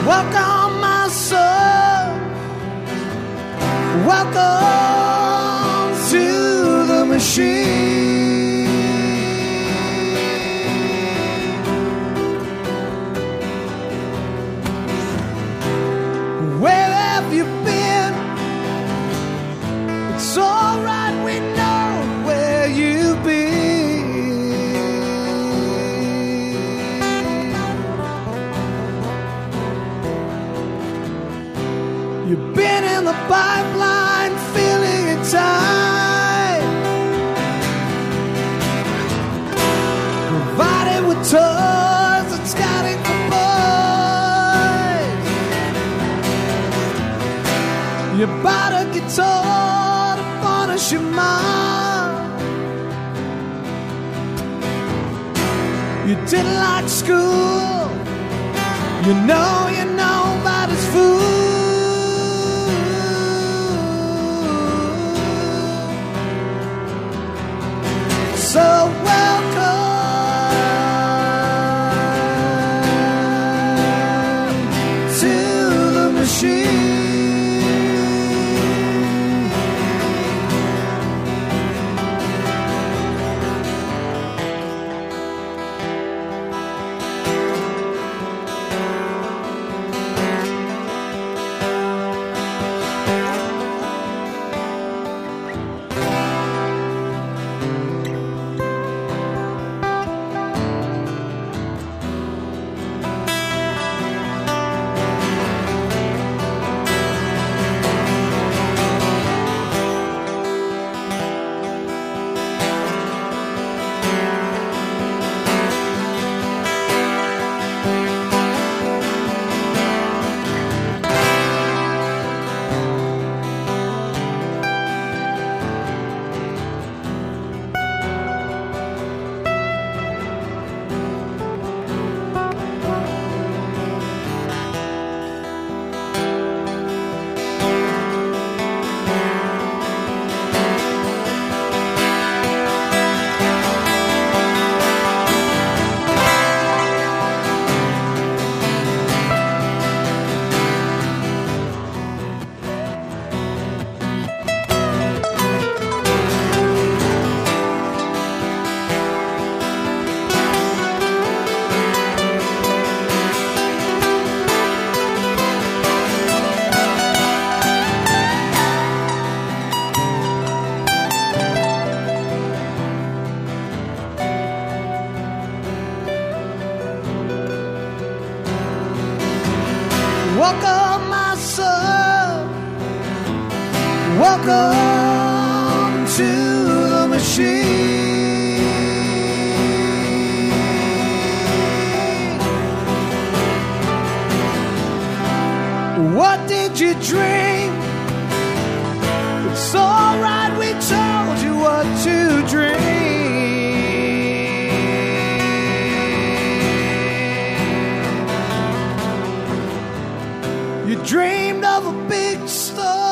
Welcome, my soul. Welcome to the machine. Where have you been? It's alright, we know where you've been. You've been in the pipeline, feeling it tight, provided with toys and scouting for boys. You bought a guitar to punish your mom. You didn't like school. You know about his food. So welcome to the machine. Welcome, my soul. Welcome to the machine. What did you dream? It's alright, we told you what to dream. You dreamed of a big star.